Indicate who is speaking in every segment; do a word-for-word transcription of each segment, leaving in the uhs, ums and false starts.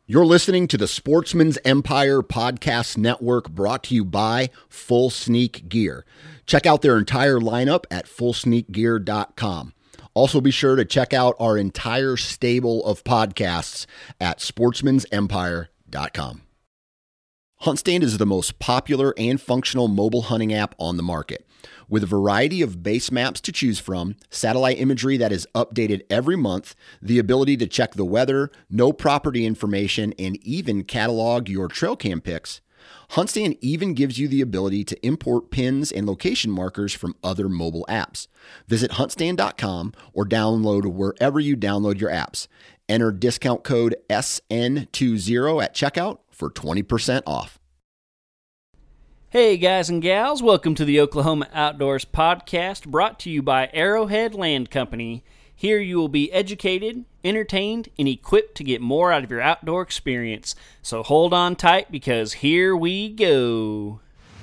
Speaker 1: You're listening to the Sportsman's Empire Podcast Network, brought to you by Full Sneak Gear. Check out their entire lineup at full sneak gear dot com. Also be sure to check out our entire stable of podcasts at sportsmans empire dot com. HuntStand is the most popular and functional mobile hunting app on the market. With a variety of base maps to choose from, satellite imagery that is updated every month, the ability to check the weather, know property information, and even catalog your trail cam pics, HuntStand even gives you the ability to import pins and location markers from other mobile apps. Visit hunt stand dot com or download wherever you download your apps. Enter discount code S N twenty at checkout for twenty percent off.
Speaker 2: Hey guys and gals, welcome to the Oklahoma Outdoors Podcast, brought to you by Arrowhead Land Company. Here you will be educated, entertained, and equipped to get more out of your outdoor experience. So hold on tight, because here we go.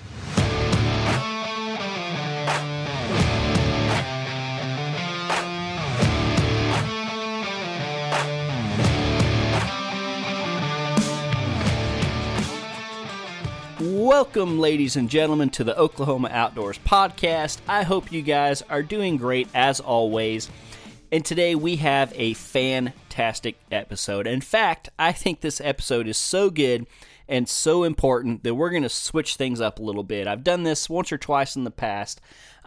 Speaker 2: Welcome, ladies and gentlemen, to the Oklahoma Outdoors Podcast. I hope you guys are doing great as always. And today we have a fantastic episode. In fact, I think this episode is so good and so important that we're going to switch things up a little bit. I've done this once or twice in the past.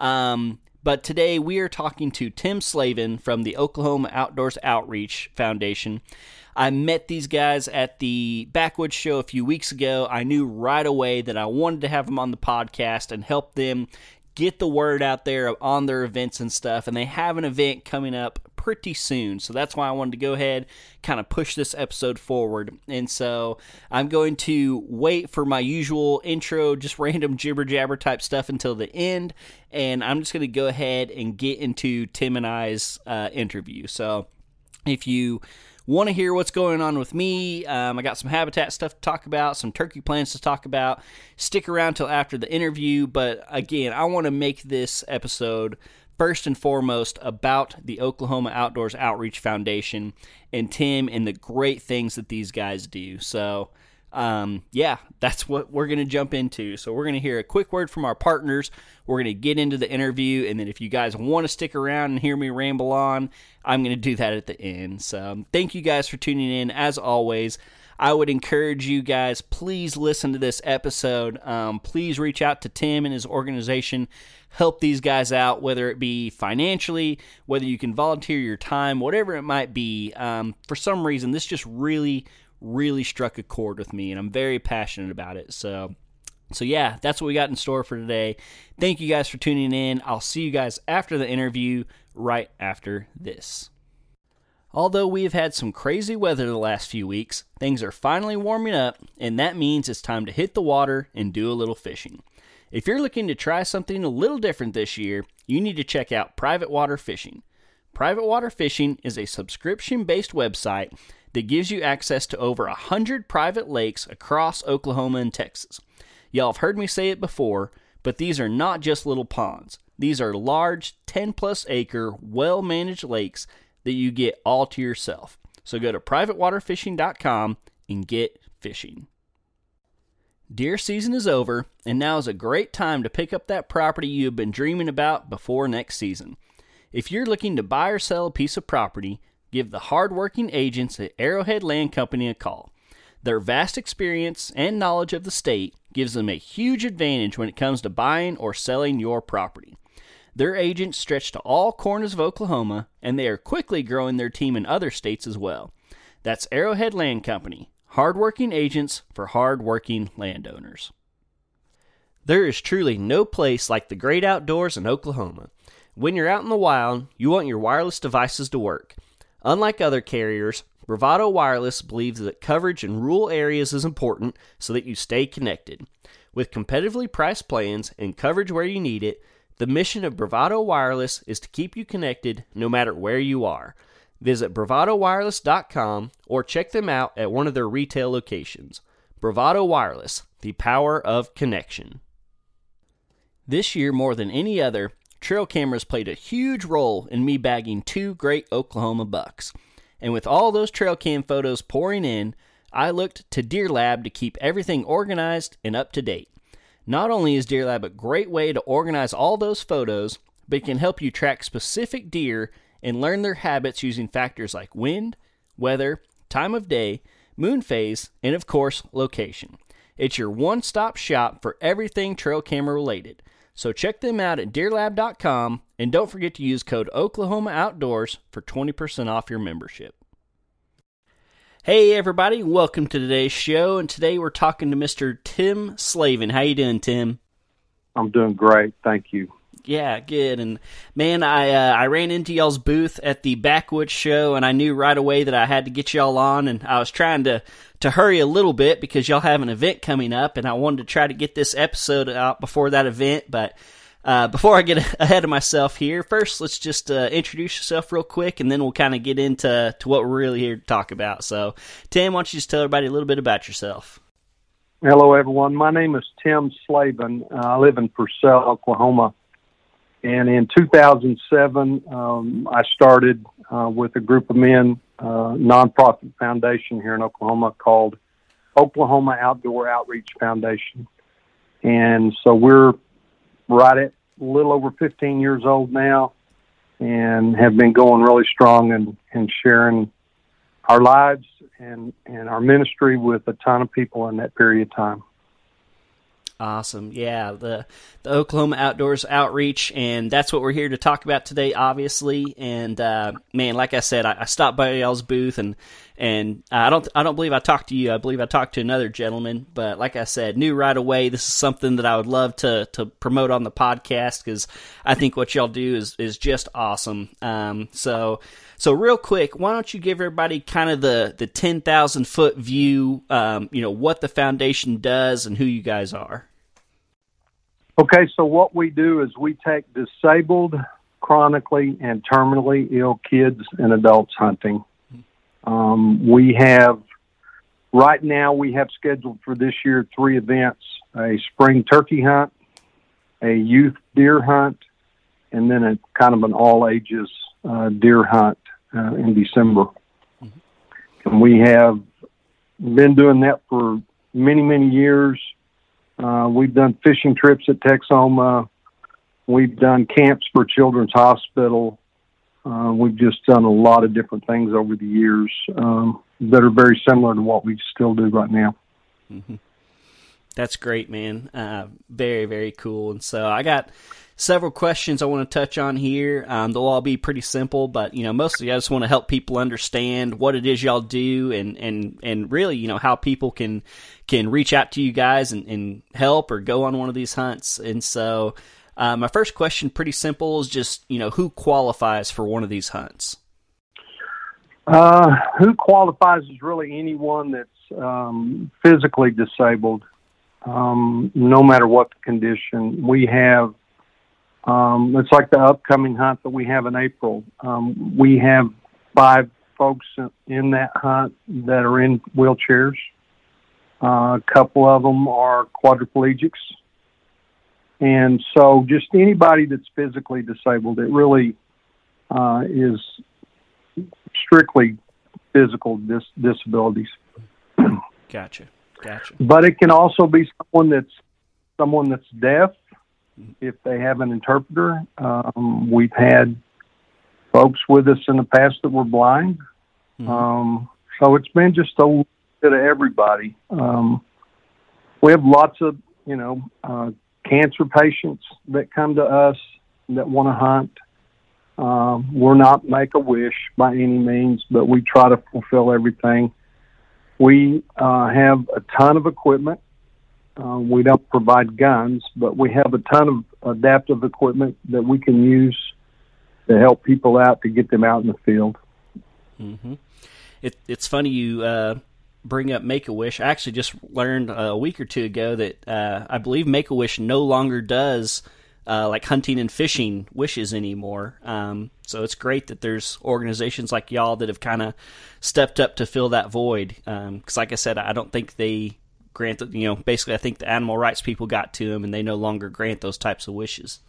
Speaker 2: Um, but today we are talking to Tim Slavin from the Oklahoma Outdoors Outreach Foundation. I met these guys at the Backwoods Show a few weeks ago. I knew right away that I wanted to have them on the podcast and help them get the word out there on their events and stuff. And they have an event coming up pretty soon. So that's why I wanted to go ahead, kind of push this episode forward. And so I'm going to wait for my usual intro, just random jibber jabber type stuff until the end. And I'm just going to go ahead and get into Tim and I's uh, interview. So if you want to hear what's going on with me, um, I got some habitat stuff to talk about, some turkey plans to talk about. Stick around till after the interview, but again, I want to make this episode first and foremost about the Oklahoma Outdoors Outreach Foundation and Tim and the great things that these guys do. So um, yeah, that's what we're going to jump into. So we're going to hear a quick word from our partners. We're going to get into the interview, and then if you guys want to stick around and hear me ramble on, I'm going to do that at the end. So thank you guys for tuning in. As always, I would encourage you guys, please listen to this episode. Um, please reach out to Tim and his organization. Help these guys out, whether it be financially, whether you can volunteer your time, whatever it might be. Um, for some reason, this just really, really struck a chord with me, and I'm very passionate about it. So, so yeah, that's what we got in store for today. Thank you guys for tuning in. I'll see you guys after the interview, right after this. Although we have had some crazy weather the last few weeks, things are finally warming up, and that means it's time to hit the water and do a little fishing. If you're looking to try something a little different this year, you need to check out Private Water Fishing. Private Water Fishing is a subscription-based website that gives you access to over one hundred private lakes across Oklahoma and Texas. Y'all have heard me say it before, but these are not just little ponds. These are large, ten plus acre, well-managed lakes that you get all to yourself. So go to private water fishing dot com and get fishing. Deer season is over, and now is a great time to pick up that property you have been dreaming about before next season. If you're looking to buy or sell a piece of property, give the hard-working agents at Arrowhead Land Company a call. Their vast experience and knowledge of the state gives them a huge advantage when it comes to buying or selling your property. Their agents stretch to all corners of Oklahoma, and they are quickly growing their team in other states as well. That's Arrowhead Land Company, hard-working agents for hard-working landowners. There is truly no place like the great outdoors in Oklahoma. When you're out in the wild, you want your wireless devices to work. Unlike other carriers, Bravado Wireless believes that coverage in rural areas is important so that you stay connected. With competitively priced plans and coverage where you need it, the mission of Bravado Wireless is to keep you connected no matter where you are. Visit bravado wireless dot com or check them out at one of their retail locations. Bravado Wireless, the power of connection. This year, more than any other, trail cameras played a huge role in me bagging two great Oklahoma bucks. And with all those trail cam photos pouring in, I looked to Deer Lab to keep everything organized and up to date. Not only is Deer Lab a great way to organize all those photos, but it can help you track specific deer and learn their habits using factors like wind, weather, time of day, moon phase, and of course, location. It's your one-stop shop for everything trail camera related. So check them out at deer lab dot com, and don't forget to use code Oklahoma Outdoors for twenty percent off your membership. Hey everybody, welcome to today's show, and today we're talking to Mister Tim Slavin. How you doing, Tim?
Speaker 3: I'm doing great, thank you.
Speaker 2: Yeah, good. And man, I uh, I ran into y'all's booth at the Backwoods show, and I knew right away that I had to get y'all on, and I was trying to, to hurry a little bit because y'all have an event coming up, and I wanted to try to get this episode out before that event. But uh, before I get ahead of myself here, first let's just uh, introduce yourself real quick, and then we'll kind of get into to what we're really here to talk about. So, Tim, why don't you just tell everybody a little bit about yourself?
Speaker 3: Hello, everyone. My name is Tim Slavin. Uh, I live in Purcell, Oklahoma. And in two thousand seven, um, I started uh, with a group of men, uh, nonprofit foundation here in Oklahoma called Oklahoma Outdoor Outreach Foundation. And so we're right at a little over fifteen years old now and have been going really strong and, and sharing our lives and, and our ministry with a ton of people in that period of time.
Speaker 2: Awesome. Yeah, the the Oklahoma Outdoors Outreach, and that's what we're here to talk about today, obviously. And uh, man, like I said, I, I stopped by y'all's booth, and and I don't I don't believe I talked to you. I believe I talked to another gentleman, but like I said, knew right away this is something that I would love to to promote on the podcast because I think what y'all do is is just awesome. Um, so. So real quick, why don't you give everybody kind of the, the ten thousand foot view, um, you know, what the foundation does and who you guys are?
Speaker 3: Okay, so what we do is we take disabled, chronically, and terminally ill kids and adults hunting. Um, we have, right now, we have scheduled for this year three events, a spring turkey hunt, a youth deer hunt, and then a kind of an all-ages uh, deer hunt uh, in December. Mm-hmm. And we have been doing that for many, many years. Uh, we've done fishing trips at Texoma. We've done camps for Children's Hospital. Uh, we've just done a lot of different things over the years um, that are very similar to what we still do right now.
Speaker 2: Mm-hmm. That's great, man. Uh, very, very cool. And so I got several questions I want to touch on here. Um, they'll all be pretty simple, but, you know, mostly I just want to help people understand what it is y'all do and, and, and really, you know, how people can, can reach out to you guys and, and help or go on one of these hunts. And so uh, my first question, pretty simple, is just, you know, who qualifies for one of these hunts?
Speaker 3: Uh, who qualifies is really anyone that's um, physically disabled, um, no matter what the condition. We have Um, it's like the upcoming hunt that we have in April. Um, we have five folks in that hunt that are in wheelchairs. Uh, a couple of them are quadriplegics. And so just anybody that's physically disabled, it really uh, is strictly physical dis- disabilities.
Speaker 2: Gotcha. Gotcha.
Speaker 3: But it can also be someone that's someone that's deaf, if they have an interpreter. Um, we've had folks with us in the past that were blind. Mm-hmm. Um, so it's been just a little bit of everybody. Um, we have lots of, you know, uh, cancer patients that come to us that want to hunt. Um, we're not Make-A-Wish by any means, but we try to fulfill everything. We uh, have a ton of equipment. Uh, we don't provide guns, but we have a ton of adaptive equipment that we can use to help people out to get them out in the field.
Speaker 2: Mm-hmm. It, it's funny you uh, bring up Make-A-Wish. I actually just learned a week or two ago that uh, I believe Make-A-Wish no longer does uh, like hunting and fishing wishes anymore. Um, so it's great that there's organizations like y'all that have kind of stepped up to fill that void. Because um, like I said, I don't think they grant, you know, basically I think the animal rights people got to them and they no longer grant those types of wishes.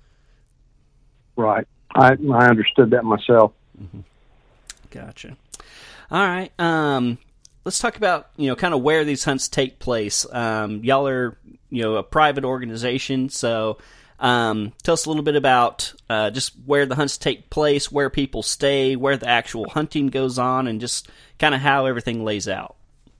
Speaker 3: Right. I I understood that myself.
Speaker 2: Mm-hmm. Gotcha. All right. Um, let's talk about, you know, kind of where these hunts take place. Um, y'all are, you know, a private organization, so um, tell us a little bit about uh, just where the hunts take place, where people stay, where the actual hunting goes on, and just kind of how everything lays out.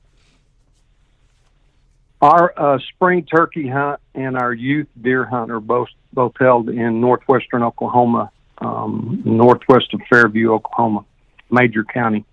Speaker 3: Our uh, spring turkey hunt and our youth deer hunt are both both held in northwestern Oklahoma, um, northwest of Fairview, Oklahoma, Major County.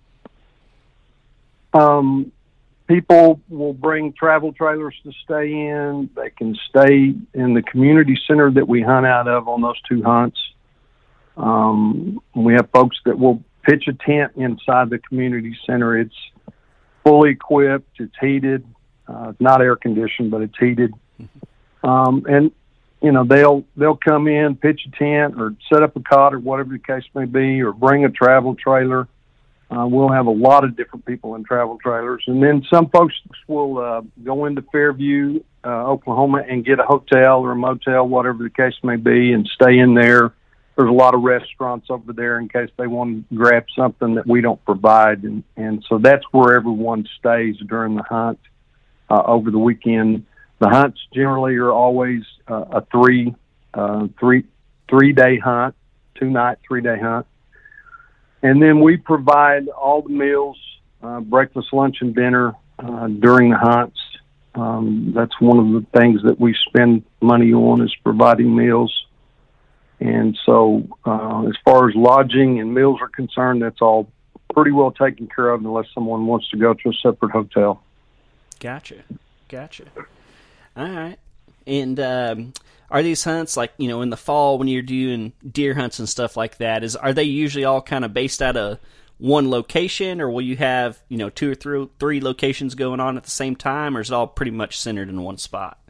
Speaker 3: Um, people will bring travel trailers to stay in. They can stay in the community center that we hunt out of on those two hunts. Um, we have folks that will pitch a tent inside the community center. It's fully equipped. It's heated. Uh, it's not air conditioned, but it's heated. Um, and, you know, they'll, they'll come in, pitch a tent or set up a cot or whatever the case may be, or bring a travel trailer. Uh, we'll have a lot of different people in travel trailers. And then some folks will uh, go into Fairview, uh, Oklahoma, and get a hotel or a motel, whatever the case may be, and stay in there. There's a lot of restaurants over there in case they want to grab something that we don't provide. And, and so that's where everyone stays during the hunt. Uh, over the weekend, the hunts generally are always uh, a three, uh, three, three day hunt, two night, three day hunt, and then we provide all the meals, uh, breakfast, lunch, and dinner uh, during the hunts. Um, that's one of the things that we spend money on is providing meals, and so uh, as far as lodging and meals are concerned, that's all pretty well taken care of unless someone wants to go to a separate hotel.
Speaker 2: Gotcha. Gotcha. All right. And um, are these hunts, like, you know, in the fall when you're doing deer hunts and stuff like that, is are they usually all kind of based out of one location, or will you have, you know, two or three, three locations going on at the same time, or is it all pretty much centered in one spot?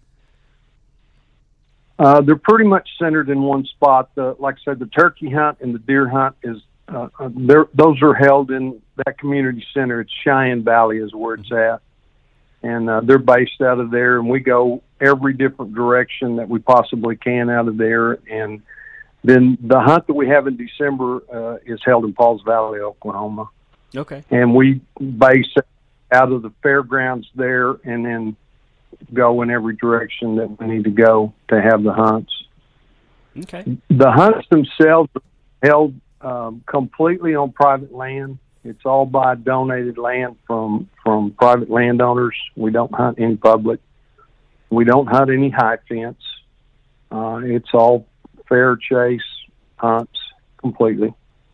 Speaker 3: Uh, they're pretty much centered in one spot. The, like I said, the turkey hunt and the deer hunt, is uh, those are held in that community center. It's Cheyenne Valley is where it's at. And uh, they're based out of there, and we go every different direction that we possibly can out of there. And then the hunt that we have in December uh, is held in Pauls Valley, Oklahoma.
Speaker 2: Okay.
Speaker 3: And we base out of the fairgrounds there and then go in every direction that we need to go to have the hunts.
Speaker 2: Okay.
Speaker 3: The hunts themselves are held um, completely on private land. It's all by donated land from, from private landowners. We don't hunt any public. We don't hunt any high fence. Uh, it's all fair chase hunts completely.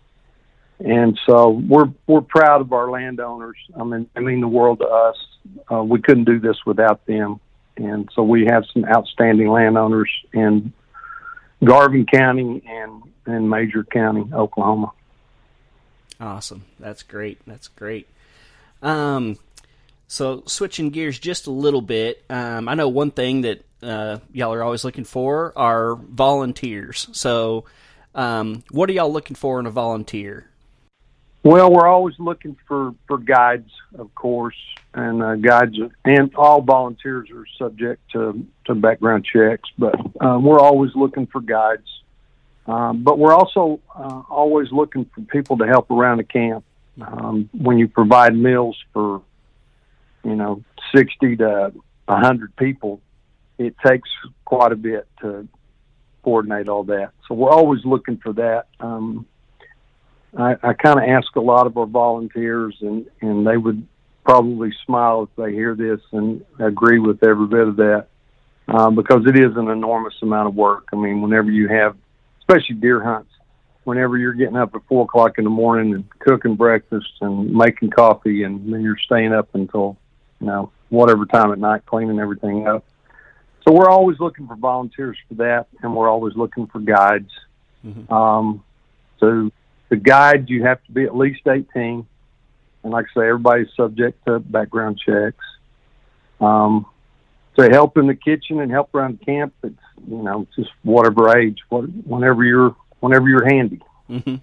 Speaker 3: And so we're we're proud of our landowners. I mean, I mean the world to us. Uh, we couldn't do this without them. And so we have some outstanding landowners in Garvin County and in Major County, Oklahoma.
Speaker 2: Awesome. That's great. That's great. Um, so switching gears just a little bit, um, I know one thing that uh, y'all are always looking for are volunteers. So um, what are y'all looking for in a volunteer?
Speaker 3: Well, we're always looking for, for guides, of course, and uh, guides, and all volunteers are subject to, to background checks, but uh, we're always looking for guides. Um, but we're also uh, always looking for people to help around the camp. Um, when you provide meals for, you know, sixty to one hundred people, it takes quite a bit to coordinate all that. So we're always looking for that. Um, I, I kind of ask a lot of our volunteers, and, and they would probably smile if they hear this and agree with every bit of that, um, because it is an enormous amount of work. I mean, whenever you have, especially deer hunts, whenever you're getting up at four o'clock in the morning and cooking breakfast and making coffee, and then you're staying up until, you know, whatever time at night cleaning everything up. So we're always looking for volunteers for that, and we're always looking for guides. Mm-hmm. Um, so the guide, you have to be at least eighteen. And like I say, everybody's subject to background checks. Um, to help in the kitchen and help around camp, it's, you know, just whatever age, what, whenever you're, whenever you're handy.
Speaker 2: Mm-hmm.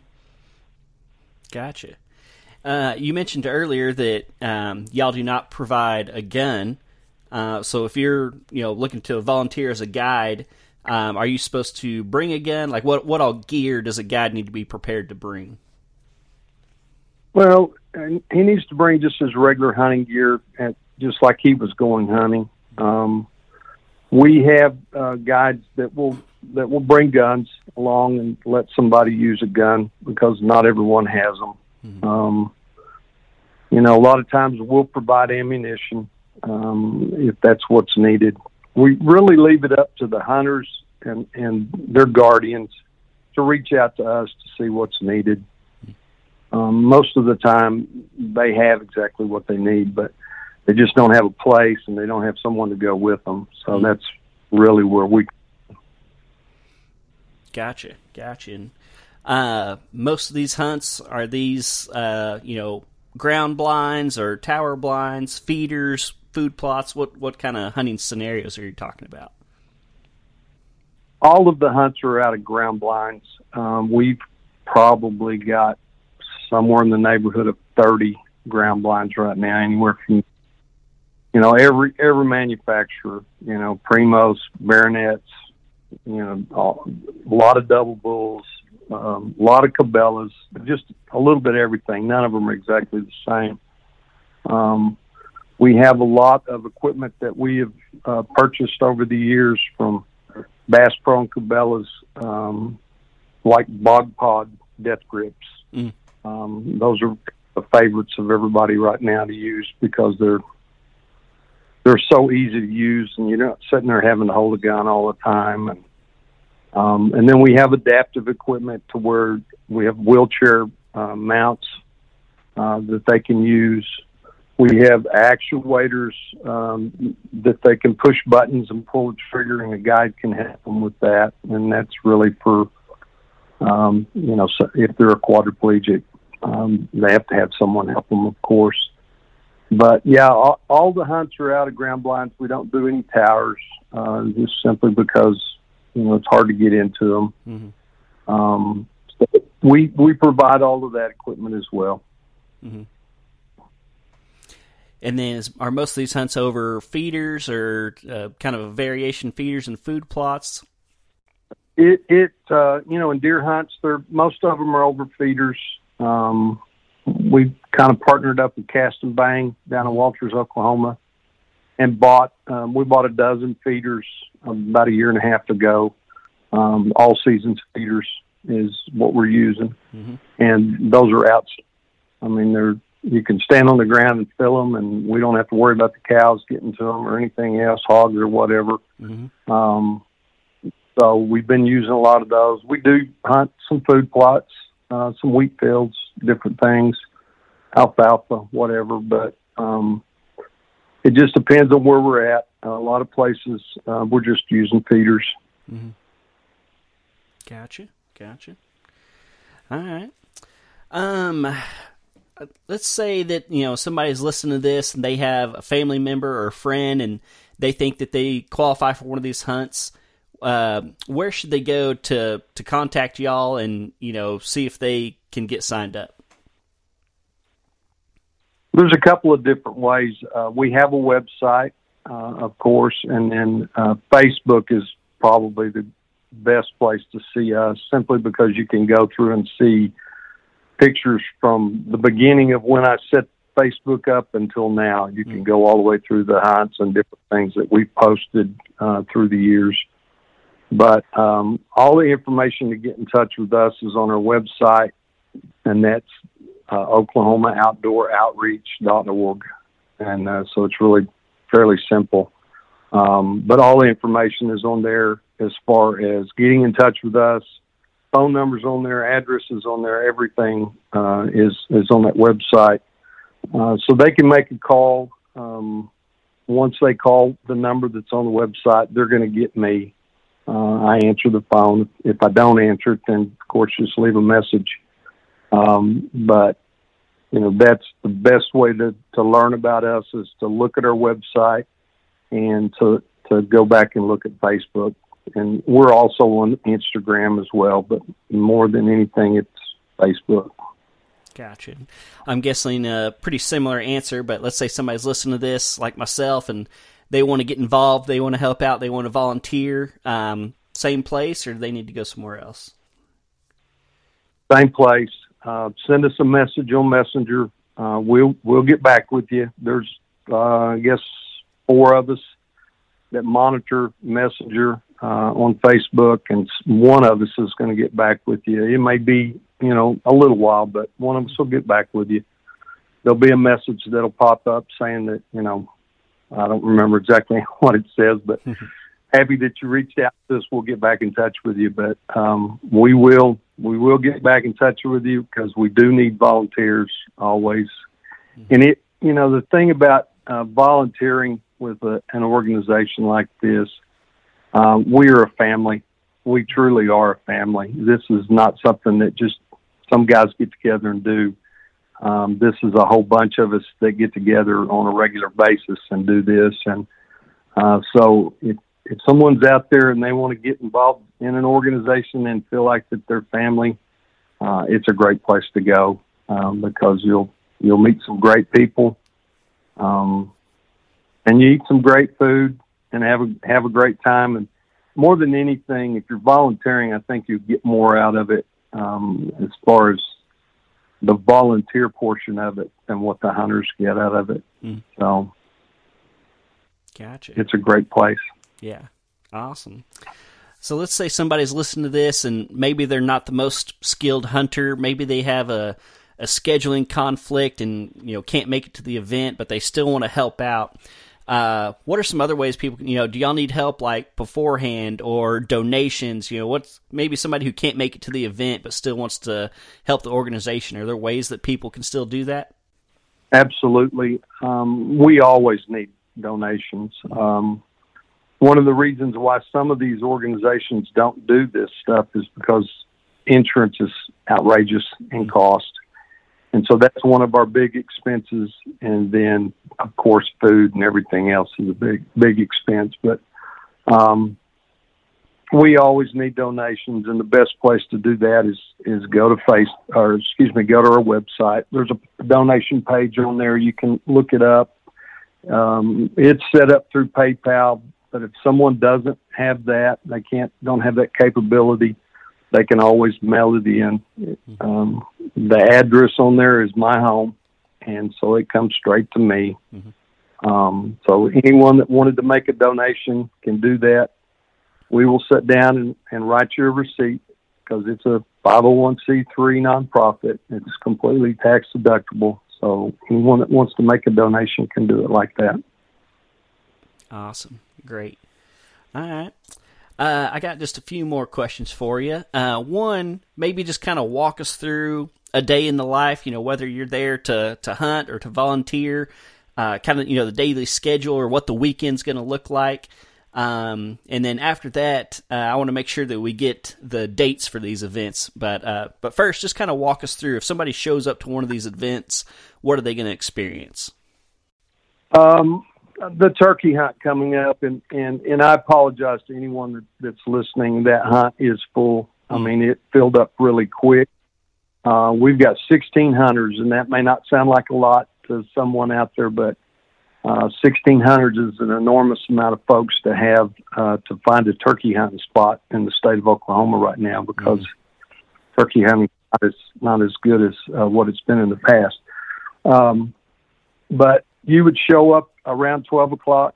Speaker 2: Gotcha. Uh, you mentioned earlier that um, y'all do not provide a gun. Uh, so if you're, you know, looking to volunteer as a guide, um, are you supposed to bring a gun? Like, what what all gear does a guide need to be prepared to bring?
Speaker 3: Well, and he needs to bring just his regular hunting gear, at, just like he was going hunting. Um, we have uh, guides that will that will bring guns along and let somebody use a gun, because not everyone has them. Mm-hmm. Um, you know, a lot of times we'll provide ammunition um, if that's what's needed. We really leave it up to the hunters and, and their guardians to reach out to us to see what's needed. Um, most of the time they have exactly what they need, but they just don't have a place and they don't have someone to go with them. So mm-hmm. that's really where we.
Speaker 2: Gotcha. Gotcha. And, uh, most of these hunts, are these, uh, you know, ground blinds or tower blinds, feeders, food plots? What, what kind of hunting scenarios are you talking about?
Speaker 3: All of the hunts are out of ground blinds. Um, we've probably got somewhere in the neighborhood of thirty ground blinds right now, anywhere from, you know, every, every manufacturer, you know, Primos, Baronets, you know, all, a lot of double bulls, um, a lot of Cabela's, just a little bit of everything. None of them are exactly the same. Um, we have a lot of equipment that we have uh, purchased over the years from Bass Pro and Cabela's, um, like Bog Pod death grips. Mm. Um, those are the favorites of everybody right now to use, because they're they're so easy to use, and you're not sitting there having to hold a gun all the time. And um, and then we have adaptive equipment to where we have wheelchair uh, mounts uh, that they can use. We have actuators um, that they can push buttons and pull the trigger, and a guide can help them with that. And that's really for, um, you know, so if they're a quadriplegic, um, they have to have someone help them, of course. But, yeah, all, all the hunts are out of ground blinds. We don't do any towers, uh, just simply because, you know, it's hard to get into them. Mm-hmm. Um, so we, we provide all of that equipment as well.
Speaker 2: Mm-hmm. And then is, are most of these hunts over feeders or uh, kind of a variation feeders and food plots?
Speaker 3: It, it uh, you know, in deer hunts, they're, most of them are over feeders. Um, we kind of partnered up with Cast and Bang down in Walters, Oklahoma, and bought, um, we bought a dozen feeders about a year and a half ago. Um, all seasons feeders is what we're using. Mm-hmm. And those are out. I mean, they're, you can stand on the ground and fill them, and we don't have to worry about the cows getting to them or anything else, hogs or whatever. Mm-hmm. Um, so we've been using a lot of those. We do hunt some food plots, uh, some wheat fields, different things, alfalfa, whatever. But um, it just depends on where we're at. Uh, a lot of places uh, we're just using feeders.
Speaker 2: Mm-hmm. Gotcha, gotcha. All right. Um. Let's say that, you know, somebody's listening to this and they have a family member or a friend and they think that they qualify for one of these hunts. Uh, where should they go to, to contact y'all and, you know, see if they can get signed up?
Speaker 3: There's a couple of different ways. Uh, we have a website, uh, of course, and then uh, Facebook is probably the best place to see us, simply because you can go through and see pictures from the beginning of when I set Facebook up until now. You can go all the way through the hunts and different things that we've posted uh, through the years. But um, all the information to get in touch with us is on our website, and that's uh, Oklahoma Outdoor Outreach dot org. And uh, so it's really fairly simple. Um, but all the information is on there as far as getting in touch with us. Phone numbers on there, addresses on there, everything uh, is is on that website. Uh, so they can make a call. Um, once they call the number that's on the website, they're going to get me. Uh, I answer the phone. If I don't answer it, then, of course, just leave a message. Um, but, you know, that's the best way to, to learn about us, is to look at our website and to, to go back and look at Facebook. And we're also on Instagram as well, but more than anything, it's Facebook.
Speaker 2: Gotcha. I'm guessing a pretty similar answer, but let's say somebody's listening to this, like myself, and they want to get involved, they want to help out, they want to volunteer. Um, same place, or do they need to go somewhere else?
Speaker 3: Same place. uh, send us a message on Messenger. Uh, we'll we'll get back with you. There's, uh, I guess, four of us that monitor Messenger uh, on Facebook, and one of us is going to get back with you. It may be, you know, a little while, but one of us will get back with you. There'll be a message that'll pop up saying that, you know, I don't remember exactly what it says, but happy that you reached out to us. We'll get back in touch with you, but um, we will we will get back in touch with you because we do need volunteers always. Mm-hmm. And it, you know, the thing about uh, volunteering with a, an organization like this, um, we are a family. We truly are a family. This is not something that just some guys get together and do. Um, this is a whole bunch of us that get together on a regular basis and do this. And uh, so if, if someone's out there and they want to get involved in an organization and feel like that they're family, uh, it's a great place to go um, because you'll you'll meet some great people, um, and you eat some great food and have a have a great time. And more than anything, if you're volunteering, I think you get more out of it um, as far as the volunteer portion of it than what the hunters get out of it. Mm. So,
Speaker 2: gotcha.
Speaker 3: It's a great place.
Speaker 2: Yeah. Awesome. So let's say somebody's listening to this and maybe they're not the most skilled hunter. Maybe they have a, a scheduling conflict and, you know, can't make it to the event, but they still want to help out. Uh, what are some other ways people can, you know, do y'all need help like beforehand or donations? You know, what's maybe somebody who can't make it to the event but still wants to help the organization? Are there ways that people can still do that?
Speaker 3: Absolutely. Um, we always need donations. Um, one of the reasons why some of these organizations don't do this stuff is because insurance is outrageous in cost. And so that's one of our big expenses. And then, of course, food and everything else is a big, big expense. But um, we always need donations. And the best place to do that is, is go to face or excuse me, go to our website. There's a donation page on there. You can look it up. Um, it's set up through PayPal, but if someone doesn't have that, they can't, don't have that capability, they can always mail it in. Um, the address on there is my home, and so it comes straight to me. Mm-hmm. Um, so anyone that wanted to make a donation can do that. We will sit down and, and write you a receipt because it's a five oh one c three nonprofit. It's completely tax deductible. So anyone that wants to make a donation can do it like that.
Speaker 2: Awesome. Great. All right. Uh, I got just a few more questions for you. Uh, one, maybe just kind of walk us through a day in the life, you know, whether you're there to, to hunt or to volunteer, uh, kind of, you know, the daily schedule or what the weekend's going to look like. Um, and then after that, uh, I want to make sure that we get the dates for these events. But, uh, but first, just kind of walk us through, if somebody shows up to one of these events, what are they going to experience?
Speaker 3: Um, the turkey hunt coming up, and, and, and I apologize to anyone that, that's listening. That hunt is full. I mean, it filled up really quick. Uh, we've got sixteen hunters, and that may not sound like a lot to someone out there, but uh, sixteen hunters is an enormous amount of folks to have uh, to find a turkey hunting spot in the state of Oklahoma right now, because mm-hmm. turkey hunting is not as good as uh, what it's been in the past. Um, but you would show up around twelve o'clock.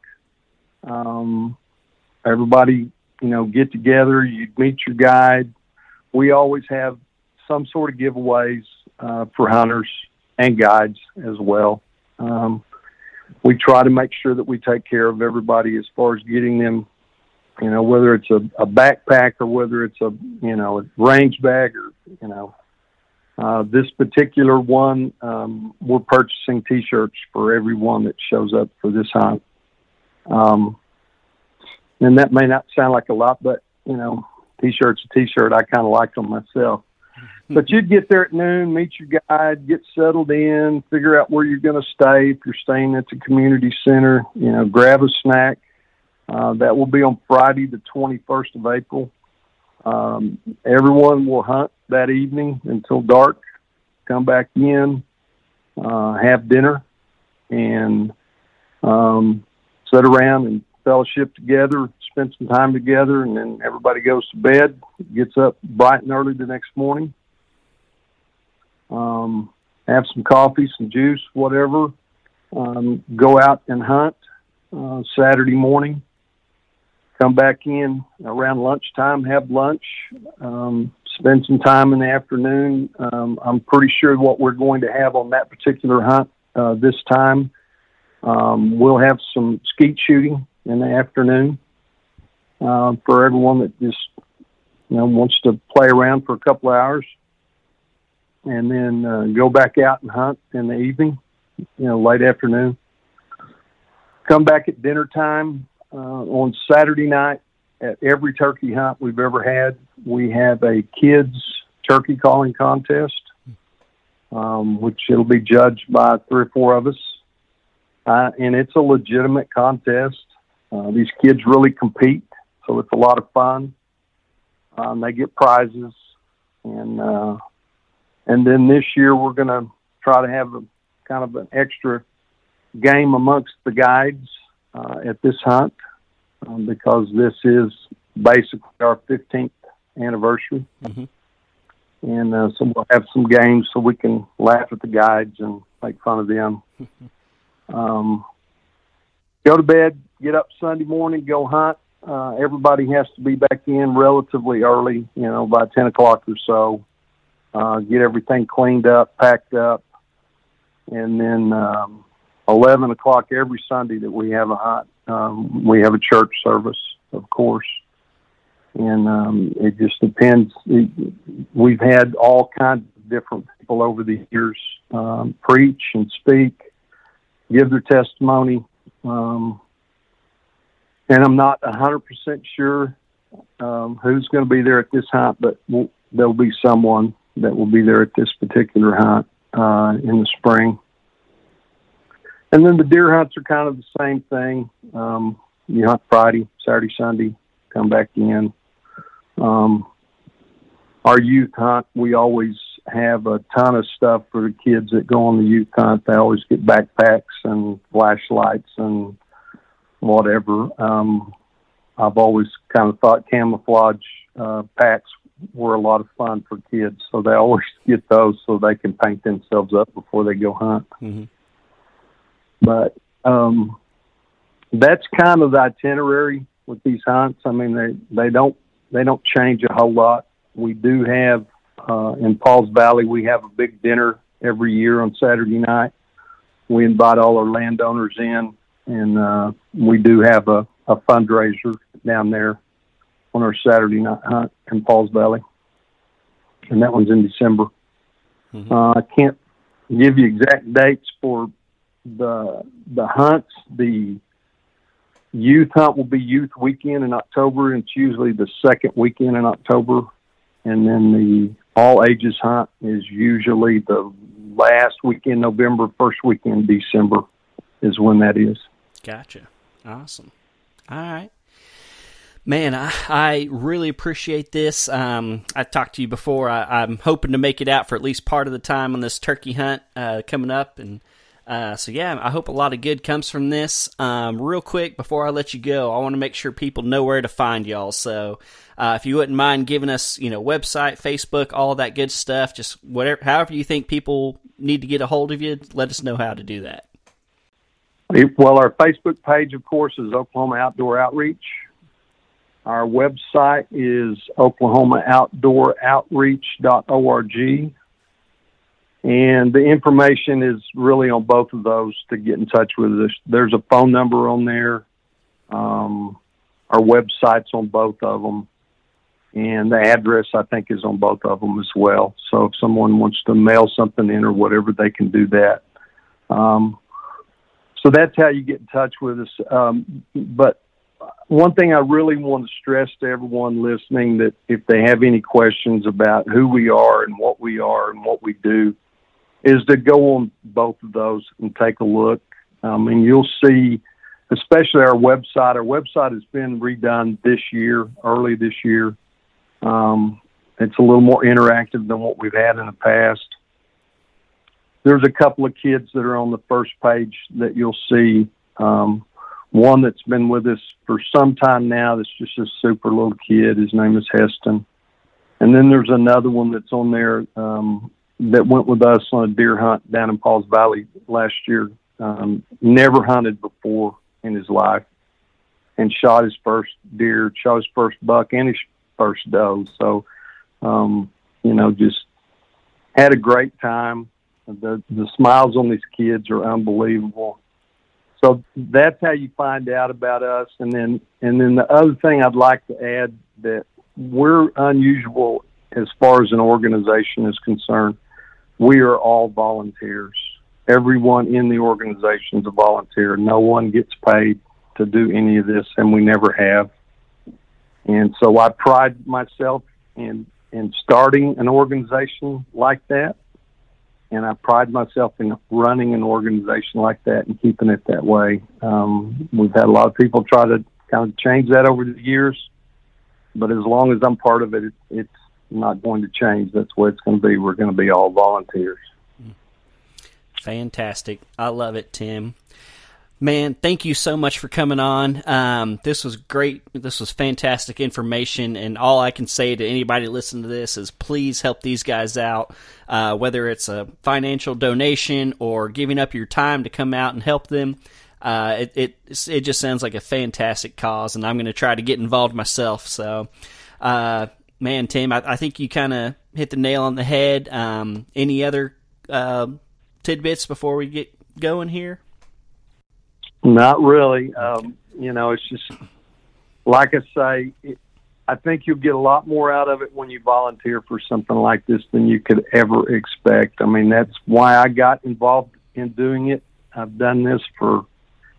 Speaker 3: Um, everybody, you know, get together. You'd meet your guide. We always have some sort of giveaways uh, for hunters and guides as well. Um, we try to make sure that we take care of everybody as far as getting them, you know, whether it's a, a backpack or whether it's a, you know, a range bag or, you know, uh, this particular one, um, we're purchasing T-shirts for everyone that shows up for this hunt. Um, and that may not sound like a lot, but, you know, T-shirt's a T-shirt. I kind of like them myself. But you'd get there at noon, meet your guide, get settled in, figure out where you're going to stay. If you're staying at the community center, you know, grab a snack. Uh, that will be on Friday, the twenty-first of April. Um, everyone will hunt that evening until dark, come back in, uh, have dinner, and um, sit around and fellowship together, spend some time together, and then everybody goes to bed, gets up bright and early the next morning. um, have some coffee, some juice, whatever, um, go out and hunt uh, Saturday morning, come back in around lunchtime, have lunch, um, spend some time in the afternoon. Um, I'm pretty sure what we're going to have on that particular hunt uh, this time, um, we'll have some skeet shooting in the afternoon uh, for everyone that just, you know, wants to play around for a couple of hours, and then uh, go back out and hunt in the evening, you know, late afternoon. Come back at dinner time uh, on Saturday night. At every turkey hunt we've ever had, we have a kids turkey calling contest, um, which it'll be judged by three or four of us. Uh, and it's a legitimate contest. Uh, these kids really compete, so it's a lot of fun. Um, they get prizes. And, uh, and then this year we're going to try to have a kind of an extra game amongst the guides uh, at this hunt. Um, because this is basically our fifteenth anniversary. Mm-hmm. And uh, so we'll have some games so we can laugh at the guides and make fun of them. um, go to bed, get up Sunday morning, go hunt. Uh, everybody has to be back in relatively early, you know, by ten o'clock or so. Uh, get everything cleaned up, packed up. And then um, eleven o'clock every Sunday that we have a hunt, Um, we have a church service, of course, and um, it just depends. It, we've had all kinds of different people over the years um, preach and speak, give their testimony, um, and I'm not one hundred percent sure um, who's going to be there at this hunt, but we'll, there'll be someone that will be there at this particular hunt uh, in the spring. And then the deer hunts are kind of the same thing. Um, you hunt Friday, Saturday, Sunday, come back in. Um, our youth hunt, we always have a ton of stuff for the kids that go on the youth hunt. They always get backpacks and flashlights and whatever. Um, I've always kind of thought camouflage uh, packs were a lot of fun for kids, so they always get those so they can paint themselves up before they go hunt. Mm-hmm. But um, that's kind of the itinerary with these hunts. I mean, they, they don't they don't change a whole lot. We do have uh, in Pauls Valley, we have a big dinner every year on Saturday night. We invite all our landowners in, and uh, we do have a, a fundraiser down there on our Saturday night hunt in Pauls Valley, and that one's in December. Mm-hmm. Uh, I can't give you exact dates for the the hunts. The youth hunt will be youth weekend in October, and it's usually the second weekend in October. And then the all ages hunt is usually the last weekend in November, first weekend in December is when that is.
Speaker 2: Gotcha. Awesome. All right. Man, I, I really appreciate this. Um, I talked to you before. I, I'm hoping to make it out for at least part of the time on this turkey hunt uh, coming up, and Uh, so yeah, I hope a lot of good comes from this. Um, real quick, before I let you go, I want to make sure people know where to find y'all. So, uh, if you wouldn't mind giving us, you know, website, Facebook, all that good stuff, just whatever, however you think people need to get a hold of you, let us know how to do that.
Speaker 3: Well, our Facebook page, of course, is Oklahoma Outdoor Outreach. Our website is oklahoma outdoor outreach dot org. And the information is really on both of those to get in touch with us. There's a phone number on there. Um, our website's on both of them. And the address, I think, is on both of them as well. So if someone wants to mail something in or whatever, they can do that. Um, so that's how you get in touch with us. Um, but one thing I really want to stress to everyone listening, that if they have any questions about who we are and what we are and what we do, is to go on both of those and take a look. Um, and you'll see, especially our website. Our website has been redone this year, early this year. Um, it's a little more interactive than what we've had in the past. There's a couple of kids that are on the first page that you'll see. Um, one that's been with us for some time now that's just a super little kid. His name is Heston. And then there's another one that's on there, um, that went with us on a deer hunt down in Pauls Valley last year. Um, never hunted before in his life, and shot his first deer, shot his first buck and his first doe. So, um, you know, just had a great time. The the smiles on these kids are unbelievable. So that's how you find out about us. And then, and then the other thing I'd like to add, that we're unusual as far as an organization is concerned. We are all volunteers. Everyone in the organization is a volunteer. No one gets paid to do any of this, and we never have. And so I pride myself in, in starting an organization like that. And I pride myself in running an organization like that and keeping it that way. Um, we've had a lot of people try to kind of change that over the years, but as long as I'm part of it, it it's not going to change. That's what it's going to be. We're going to be all volunteers.
Speaker 2: Fantastic. I love it, Tim. Man, thank you so much for coming on. Um, this was great. This was fantastic information, and all I can say to anybody listening to this is please help these guys out, uh, whether it's a financial donation or giving up your time to come out and help them. Uh, it, it it just sounds like a fantastic cause, and I'm going to try to get involved myself. So, uh, man, Tim, I, I think you kind of hit the nail on the head. Um, any other uh, tidbits before we get going here?
Speaker 3: Not really. Um, you know, it's just, like I say, it, I think you'll get a lot more out of it when you volunteer for something like this than you could ever expect. I mean, that's why I got involved in doing it. I've done this for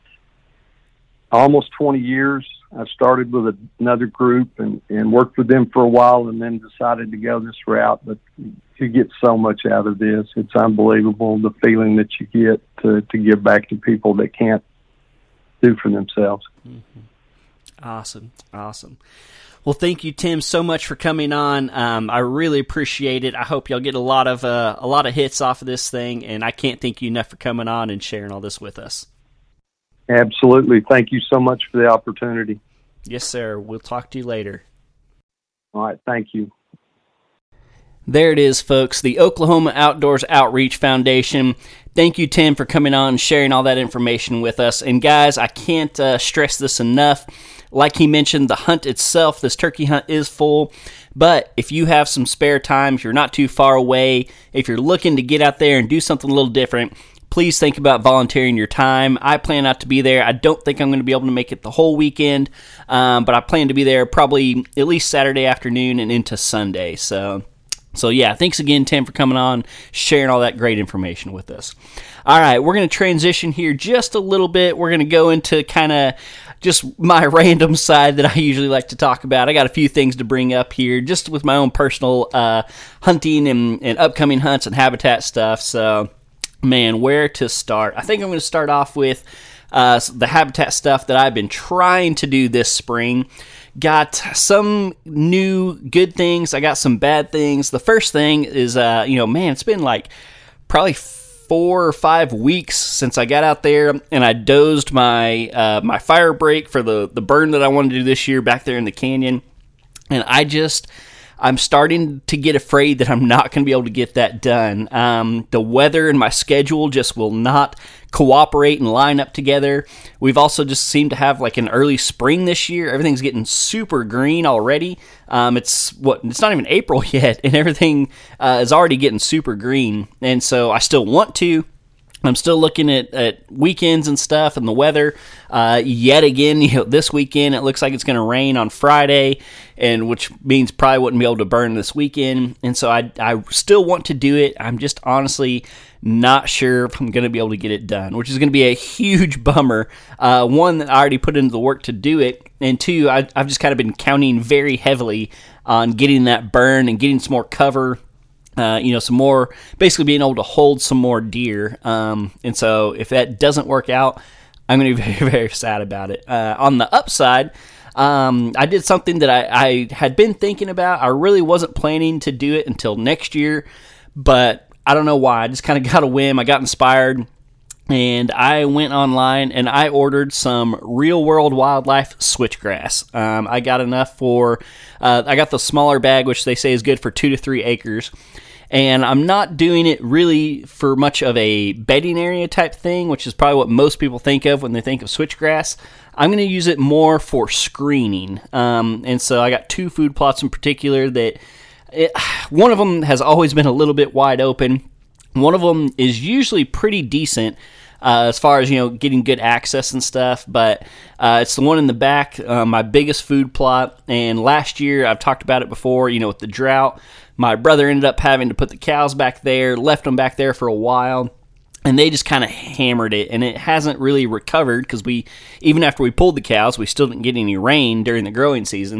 Speaker 3: almost twenty years. I started with another group and, and worked with them for a while, and then decided to go this route. But you get so much out of this. It's unbelievable, the feeling that you get to, to give back to people that can't do for themselves.
Speaker 2: Mm-hmm. Awesome. Awesome. Well, thank you, Tim, so much for coming on. Um, I really appreciate it. I hope y'all get a lot of uh, a lot of hits off of this thing, and I can't thank you enough for coming on and sharing all this with us.
Speaker 3: Absolutely. Thank you so much for the opportunity.
Speaker 2: Yes, sir. We'll talk to you later.
Speaker 3: All right. Thank you.
Speaker 2: There it is, folks, the Oklahoma Outdoors Outreach Foundation. Thank you, Tim, for coming on and sharing all that information with us. And guys, I can't uh, stress this enough. Like he mentioned, the hunt itself, this turkey hunt, is full. But if you have some spare time, if you're not too far away, if you're looking to get out there and do something a little different, please think about volunteering your time. I plan not to be there. I don't think I'm going to be able to make it the whole weekend, um, but I plan to be there probably at least Saturday afternoon and into Sunday. So... So, yeah, thanks again, Tim, for coming on, sharing all that great information with us. All right, we're going to transition here just a little bit. We're going to go into kind of just my random side that I usually like to talk about. I got a few things to bring up here just with my own personal uh, hunting and, and upcoming hunts and habitat stuff. So, man, where to start? I think I'm going to start off with uh, the habitat stuff that I've been trying to do this spring. Got some new good things. I got some bad things. The first thing is, uh, you know, man, it's been like probably four or five weeks since I got out there and I dozed my uh, my fire break for the, the burn that I wanted to do this year back there in the canyon. And I just, I'm starting to get afraid that I'm not going to be able to get that done. Um, the weather and my schedule just will not cooperate and line up together. We've also just seemed to have like an early spring this year. Everything's getting super green already. Um, it's what it's not even April yet, and everything uh, is already getting super green. And so I still want to. I'm still looking at, at weekends and stuff and the weather. Uh, yet again, you know, this weekend it looks like it's going to rain on Friday, and which means probably wouldn't be able to burn this weekend. And so I I still want to do it. I'm just honestly not sure if I'm going to be able to get it done, which is going to be a huge bummer. Uh, one, that I already put into the work to do it, and two, I, I've just kind of been counting very heavily on getting that burn and getting some more cover. Uh, you know, some more, basically being able to hold some more deer. Um, and so if that doesn't work out, I'm going to be very, very sad about it. Uh, on the upside, um, I did something that I, I had been thinking about. I really wasn't planning to do it until next year, but I don't know why. I just kind of got a whim. I got inspired, and I went online and I ordered some Real World Wildlife switchgrass. Um, I got enough for, uh, I got the smaller bag, which they say is good for two to three acres. And I'm not doing it really for much of a bedding area type thing, which is probably what most people think of when they think of switchgrass. I'm going to use it more for screening. Um, and so I got two food plots in particular that it, one of them has always been a little bit wide open. One of them is usually pretty decent uh, as far as, you know, getting good access and stuff. But uh, it's the one in the back, uh, my biggest food plot. And last year, I've talked about it before, you know, with the drought, my brother ended up having to put the cows back there, left them back there for a while. And they just kind of hammered it, and it hasn't really recovered because we, even after we pulled the cows, we still didn't get any rain during the growing season.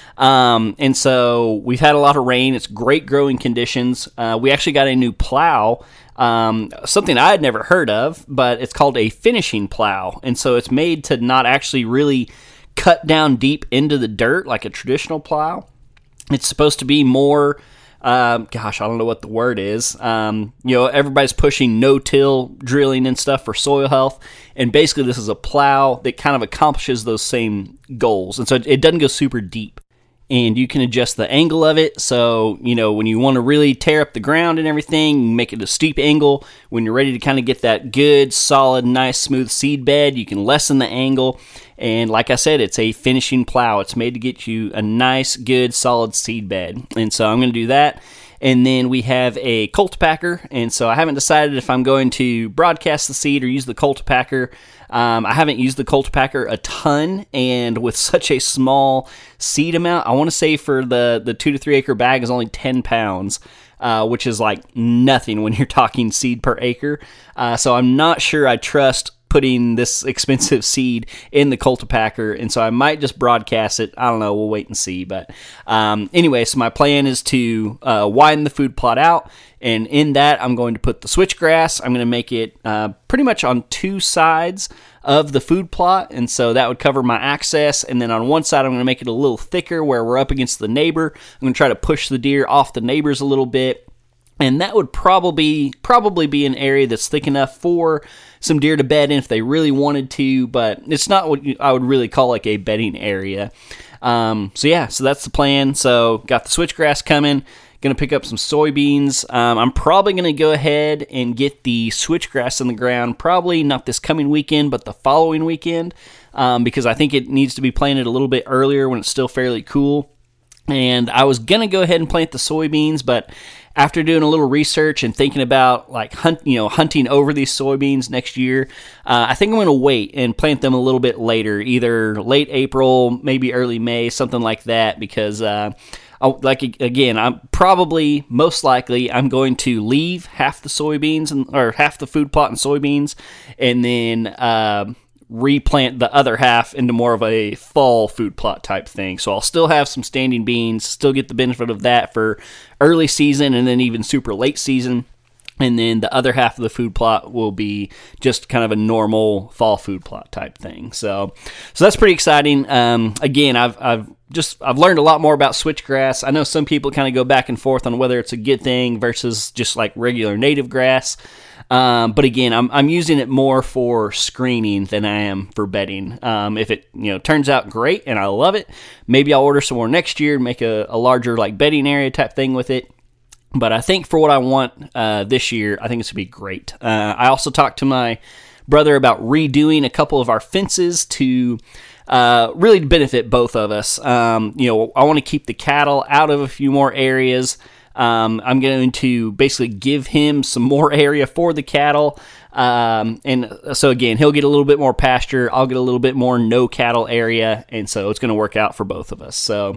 Speaker 2: Um, and so we've had a lot of rain. It's great growing conditions. Uh, we actually got a new plow, um, something I had never heard of, but it's called a finishing plow. And so it's made to not actually really cut down deep into the dirt like a traditional plow. It's supposed to be more... Um, gosh, I don't know what the word is. Um, you know, everybody's pushing no-till drilling and stuff for soil health, and basically this is a plow that kind of accomplishes those same goals. And so it doesn't go super deep, and you can adjust the angle of it. So, you know, when you want to really tear up the ground and everything, you make it a steep angle. When you're ready to kind of get that good, solid, nice, smooth seed bed, you can lessen the angle. And like I said, it's a finishing plow. It's made to get you a nice, good, solid seed bed. And so I'm going to do that. And then we have a cultipacker. And so I haven't decided if I'm going to broadcast the seed or use the cultipacker. Um, I haven't used the cultipacker a ton. And with such a small seed amount, I want to say for the, the two to three acre bag is only ten pounds. Uh, which is like nothing when you're talking seed per acre. Uh, so I'm not sure I trust putting this expensive seed in the cultipacker, and so I might just broadcast it. I don't know. We'll wait and see. But um, anyway, so my plan is to uh, widen the food plot out, and in that I'm going to put the switchgrass. I'm going to make it uh, pretty much on two sides of the food plot, and so that would cover my access. And then on one side I'm going to make it a little thicker where we're up against the neighbor. I'm going to try to push the deer off the neighbors a little bit, and that would probably probably be an area that's thick enough for some deer to bed in if they really wanted to, but it's not what I would really call like a bedding area. Um, so yeah, so that's the plan. So got the switchgrass coming. Going to pick up some soybeans. Um, I'm probably going to go ahead and get the switchgrass in the ground, probably not this coming weekend, but the following weekend, um, because I think it needs to be planted a little bit earlier when it's still fairly cool. And I was going to go ahead and plant the soybeans, but after doing a little research and thinking about like hunt, you know, hunting over these soybeans next year, uh, I think I'm going to wait and plant them a little bit later, either late April, maybe early May, something like that, because uh, I'll, like again, I'm probably most likely I'm going to leave half the soybeans and or half the food plot in soybeans, and then uh, replant the other half into more of a fall food plot type thing. So I'll still have some standing beans, still get the benefit of that for early season and then even super late season. And then the other half of the food plot will be just kind of a normal fall food plot type thing. So, so that's pretty exciting. Um, again, I've, I've just, I've learned a lot more about switchgrass. I know some people kind of go back and forth on whether it's a good thing versus just like regular native grass. Um, but again, I'm I'm using it more for screening than I am for bedding. Um, if it you know turns out great and I love it, maybe I'll order some more next year and make a, a larger like bedding area type thing with it. But I think for what I want uh, this year, I think it's going to be great. Uh, I also talked to my brother about redoing a couple of our fences to uh, really benefit both of us. Um, you know, I want to keep the cattle out of a few more areas. Um, I'm going to basically give him some more area for the cattle. Um, and so again, he'll get a little bit more pasture. I'll get a little bit more no cattle area. And so it's going to work out for both of us. So,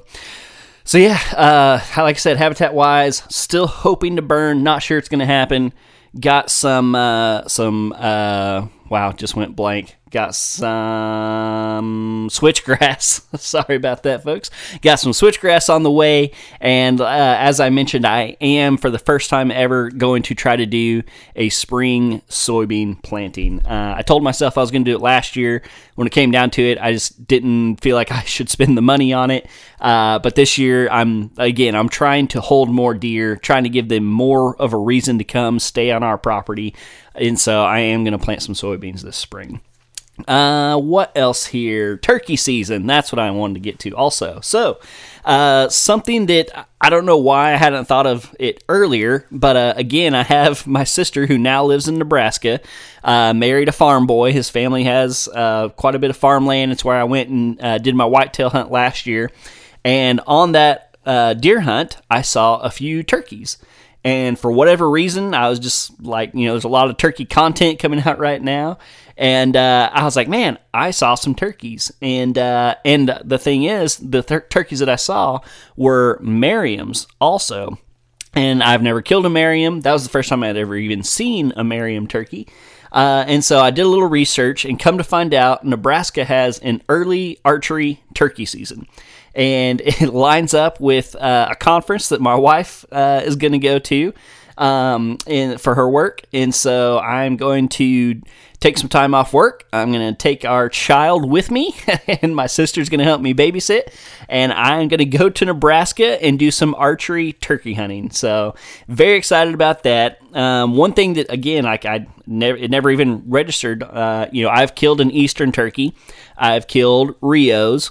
Speaker 2: so yeah, uh, like I said, habitat wise, still hoping to burn. Not sure it's going to happen. Got some, uh, some, uh, wow, just went blank. Got some switchgrass. Sorry about that, folks. Got some switchgrass on the way. And uh, as I mentioned, I am, for the first time ever, going to try to do a spring soybean planting. Uh, I told myself I was going to do it last year. When it came down to it, I just didn't feel like I should spend the money on it. Uh, but this year, I'm again, I'm trying to hold more deer, trying to give them more of a reason to come stay on our property. And so I am going to plant some soybeans this spring. Uh, what else here? Turkey season. That's what I wanted to get to also. So, uh, something that I don't know why I hadn't thought of it earlier, but uh, again, I have my sister who now lives in Nebraska, uh, married a farm boy. His family has uh, quite a bit of farmland. It's where I went and uh, did my whitetail hunt last year. And on that uh, deer hunt, I saw a few turkeys. And for whatever reason, I was just like, you know, there's a lot of turkey content coming out right now. And uh, I was like, man, I saw some turkeys. And uh, and the thing is, the tur- turkeys that I saw were Merriam's also. And I've never killed a Merriam. That was the first time I'd ever even seen a Merriam turkey. Uh, and so I did a little research and come to find out Nebraska has an early archery turkey season. And it lines up with uh, a conference that my wife uh, is going to go to um, in, for her work. And so I'm going to take some time off work. I'm going to take our child with me, and my sister's going to help me babysit. And I'm going to go to Nebraska and do some archery turkey hunting. So very excited about that. Um, one thing that, again, like I never, it never even registered. Uh, you know, I've killed an Eastern turkey. I've killed Rios.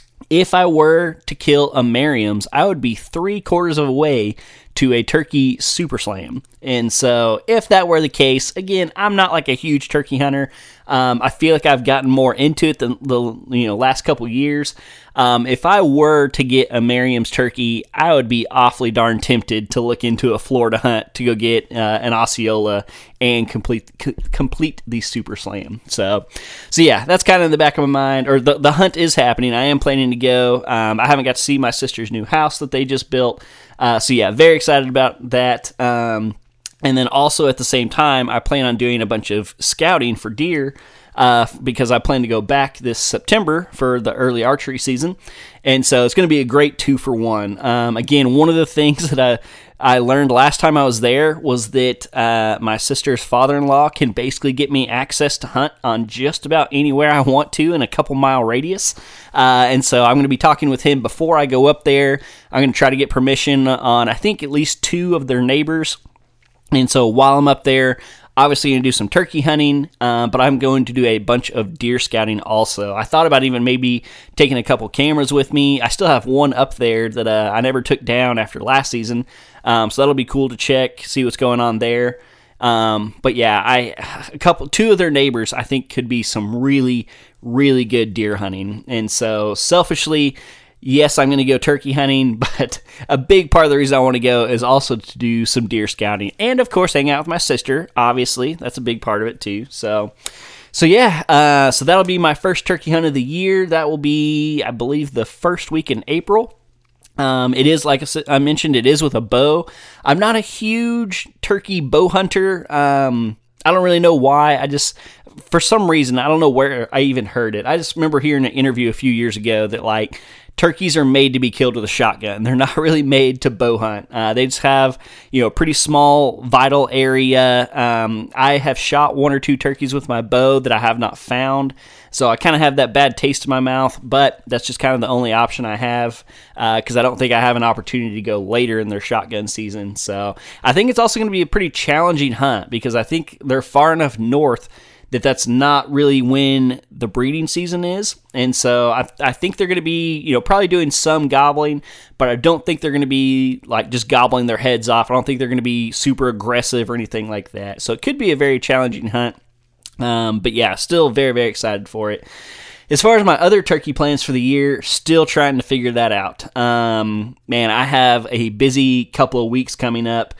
Speaker 2: If I were to kill a Merriam's, I would be three quarters of a way to a turkey super slam. And so if that were the case, again, I'm not like a huge turkey hunter. Um, I feel like I've gotten more into it than the you know last couple years. Um, if I were to get a Merriam's turkey, I would be awfully darn tempted to look into a Florida hunt to go get uh, an Osceola and complete c- complete the super slam. So, so yeah, that's kind of in the back of my mind. Or the the hunt is happening. I am planning to go. Um, I haven't got to see my sister's new house that they just built. Uh, so yeah, very excited about that. Um, and then also at the same time, I plan on doing a bunch of scouting for deer uh, because I plan to go back this September for the early archery season. And so it's going to be a great two for one. Um, again, one of the things that I, I learned last time I was there was that uh, my sister's father-in-law can basically get me access to hunt on just about anywhere I want to in a couple mile radius. Uh, and so I'm going to be talking with him before I go up there. I'm going to try to get permission on, I think, at least two of their neighbors. And so while I'm up there, obviously going to do some turkey hunting, uh, but I'm going to do a bunch of deer scouting also. I thought about even maybe taking a couple cameras with me. I still have one up there that uh, I never took down after last season, um, so that'll be cool to check, see what's going on there. Um, but yeah, I a couple, two of their neighbors I think could be some really, really good deer hunting, and so selfishly, yes, I'm going to go turkey hunting, but a big part of the reason I want to go is also to do some deer scouting. And, of course, hang out with my sister, obviously. That's a big part of it, too. So, so yeah, uh, so that'll be my first turkey hunt of the year. That will be, I believe, the first week in April. Um, it is, like I mentioned, it is with a bow. I'm not a huge turkey bow hunter. Um, I don't really know why. I just... For some reason, I don't know where I even heard it. I just remember hearing an interview a few years ago that, like, turkeys are made to be killed with a shotgun. They're not really made to bow hunt. Uh, they just have, you know, a pretty small vital area. Um, I have shot one or two turkeys with my bow that I have not found. So I kind of have that bad taste in my mouth, but that's just kind of the only option I have because uh, I don't think I have an opportunity to go later in their shotgun season. So I think it's also going to be a pretty challenging hunt because I think they're far enough north that that's not really when the breeding season is. And so I, I think they're going to be, you know, probably doing some gobbling, but I don't think they're going to be like just gobbling their heads off. I don't think they're going to be super aggressive or anything like that. So it could be a very challenging hunt. Um, but yeah, still very, very excited for it. As far as my other turkey plans for the year, still trying to figure that out. Um, man, I have a busy couple of weeks coming up.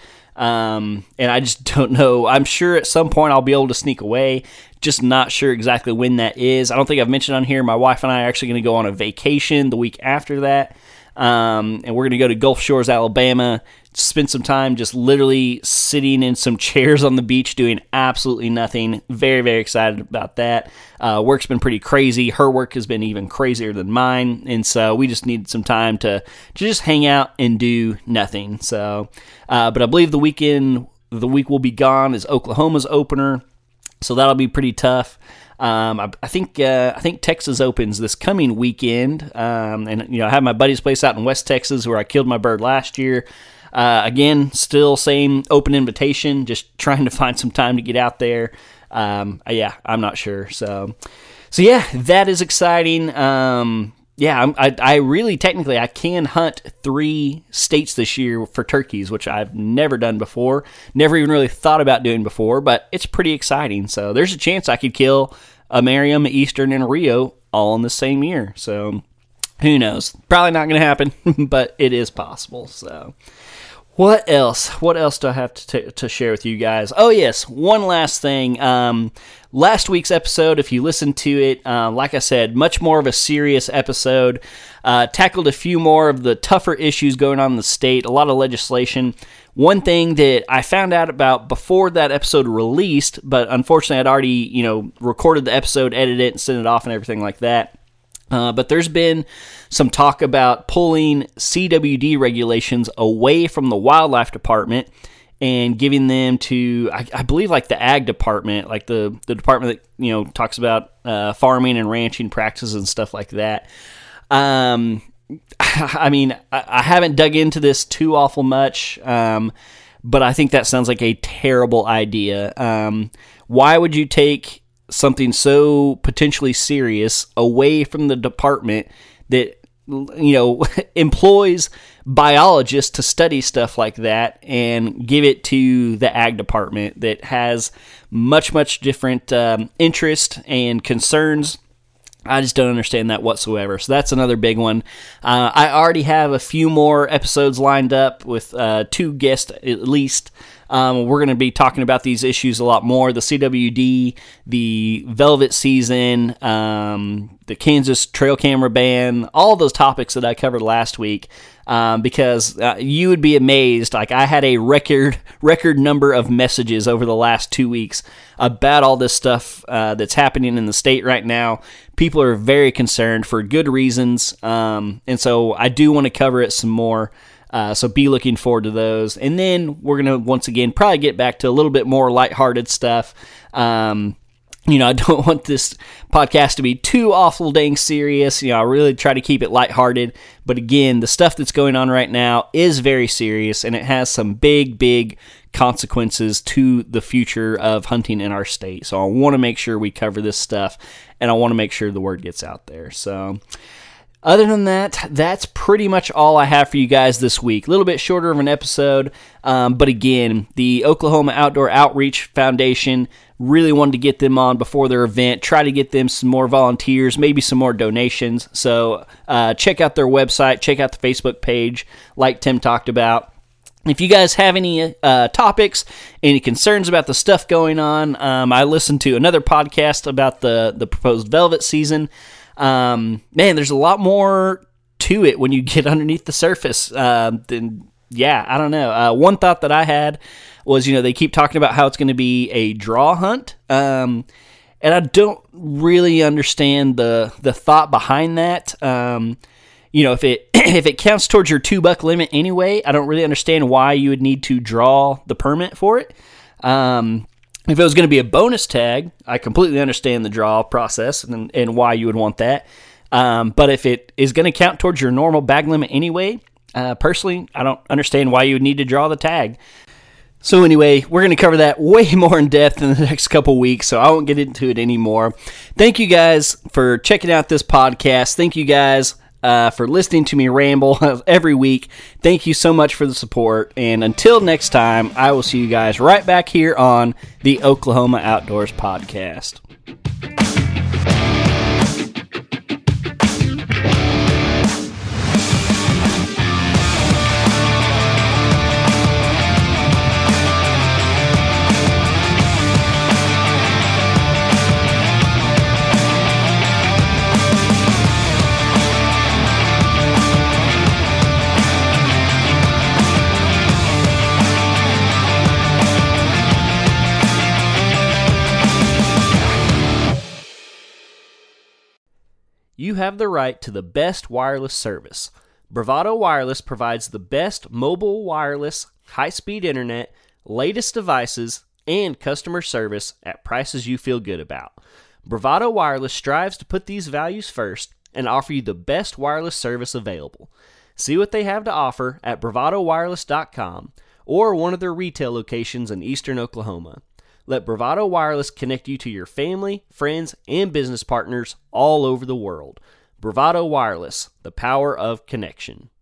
Speaker 2: Um, and I just don't know. I'm sure at some point I'll be able to sneak away, just not sure exactly when that is. I don't think I've mentioned on here, my wife and I are actually going to go on a vacation the week after that. Um, and we're going to go to Gulf Shores, Alabama, spend some time just literally sitting in some chairs on the beach doing absolutely nothing. Very, very excited about that. Uh, work's been pretty crazy. Her work has been even crazier than mine. And so we just need some time to, to just hang out and do nothing. So, uh, but I believe the weekend, the week will be gone is Oklahoma's opener. So that'll be pretty tough. Um, I, I think uh, I think Texas opens this coming weekend, um, and you know I have my buddy's place out in West Texas where I killed my bird last year. Uh, again, still same open invitation, just trying to find some time to get out there. Um, yeah, I'm not sure. So, so yeah, that is exciting. Um, yeah, I'm, I, I really technically I can hunt three states this year for turkeys, which I've never done before, never even really thought about doing before. But it's pretty exciting. So there's a chance I could kill a Merriam, Eastern, and Rio all in the same year. So who knows? Probably not going to happen, but it is possible. So. What else? What else do I have to t- to share with you guys? Oh, yes, one last thing. Um, last week's episode, if you listened to it, uh, like I said, much more of a serious episode. Uh, tackled a few more of the tougher issues going on in the state, a lot of legislation. One thing that I found out about before that episode released, but unfortunately I'd already, you know, recorded the episode, edited it, and sent it off and everything like that. Uh, but there's been some talk about pulling C W D regulations away from the wildlife department and giving them to, I, I believe, like the ag department, like the, the department that, you know, talks about uh, farming and ranching practices and stuff like that. Um, I mean, I, I haven't dug into this too awful much, um, but I think that sounds like a terrible idea. Um, why would you take something so potentially serious away from the department that, you know, employs biologists to study stuff like that and give it to the ag department that has much, much different um, interest and concerns? I just don't understand that whatsoever. So that's another big one. Uh, I already have a few more episodes lined up with uh, two guests at least. Um, we're going to be talking about these issues a lot more. The C W D, the velvet season, um, the Kansas trail camera ban, all those topics that I covered last week. Um, because uh, you would be amazed. Like, I had a record record number of messages over the last two weeks about all this stuff uh, that's happening in the state right now. People are very concerned for good reasons, um, and so I do want to cover it some more. Uh, so be looking forward to those. And then we're going to, once again, probably get back to a little bit more lighthearted stuff. Um, you know, I don't want this podcast to be too awful dang serious. You know, I really try to keep it lighthearted. But again, the stuff that's going on right now is very serious, and it has some big, big consequences to the future of hunting in our state. So I want to make sure we cover this stuff, and I want to make sure the word gets out there. So other than that, that's pretty much all I have for you guys this week. A little bit shorter of an episode, um, but again, the Oklahoma Outdoor Outreach Foundation, really wanted to get them on before their event, try to get them some more volunteers, maybe some more donations. So uh, check out their website, check out the Facebook page, like Tim talked about. If you guys have any uh, topics, any concerns about the stuff going on, um, I listened to another podcast about the, the proposed velvet season. Um, man, there's a lot more to it when you get underneath the surface. Uh, then, yeah, I don't know. Uh, one thought that I had was, you know, they keep talking about how it's going to be a draw hunt. Um, and I don't really understand the, the thought behind that. Um, you know, if it, if it counts towards your two buck limit anyway, I don't really understand why you would need to draw the permit for it. Um, If it was going to be a bonus tag, I completely understand the draw process and, and why you would want that. Um, but if it is going to count towards your normal bag limit anyway, uh, personally, I don't understand why you would need to draw the tag. So anyway, we're going to cover that way more in depth in the next couple weeks, so I won't get into it anymore. Thank you guys for checking out this podcast. Thank you guys uh, for listening to me ramble every week. Thank you so much for the support. And until next time, I will see you guys right back here on the Oklahoma Outdoors Podcast. You have the right to the best wireless service. Bravado Wireless provides the best mobile wireless, high-speed internet, latest devices, and customer service at prices you feel good about. Bravado Wireless strives to put these values first and offer you the best wireless service available. See what they have to offer at bravado wireless dot com or one of their retail locations in eastern Oklahoma. Let Bravado Wireless connect you to your family, friends, and business partners all over the world. Bravado Wireless, the power of connection.